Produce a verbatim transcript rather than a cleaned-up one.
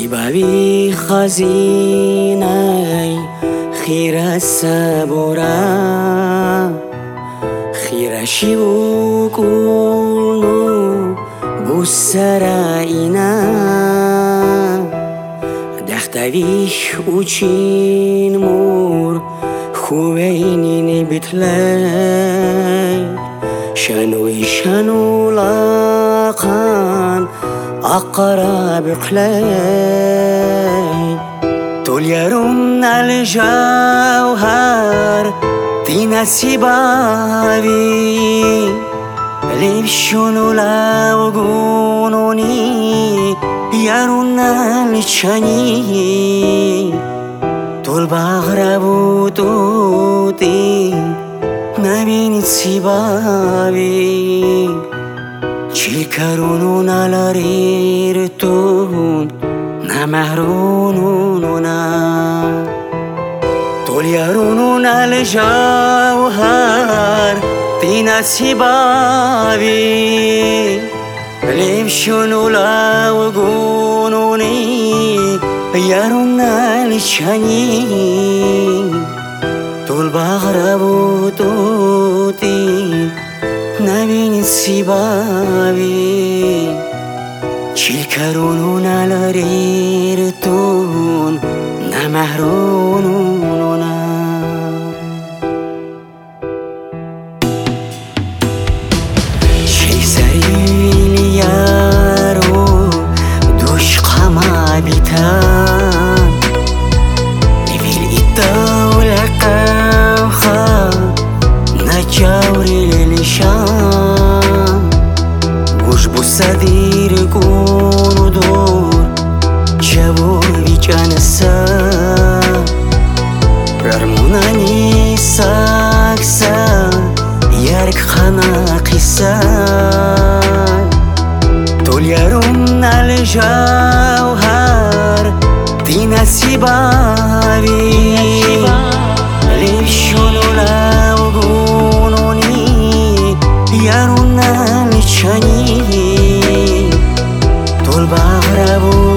سیباوی خزینه خیره سبورا خیره شیو کولنو بوسرا اینا دختویش اوچین مور خوینین بیتلی شنوی شنو لاقان أقرب قلي طول يرون الجوهر تنسي بابي لبشونو لو قونوني يرون الشني طول بغربو توتي نبين سيبابي چیکارونون alarirtun نمهرونونا طوليارونون الجوهر تنسي بابي لمشونو لوقونوني يارون الشني طول بغربو توتي نبین سیباوی چیکارونون alarirtun نمهرونونا چی سریل یارو دوش قما بیتن نویل ایتاول قوخا نجاوری للشام گوش بوسادیر کونو دور جوابی جانسا ررمونانی ساکسا یارک خانا قیسا طول یارون الجوهر تنسي بابي لبشونو لوقونوني يارون الشني طول بغربو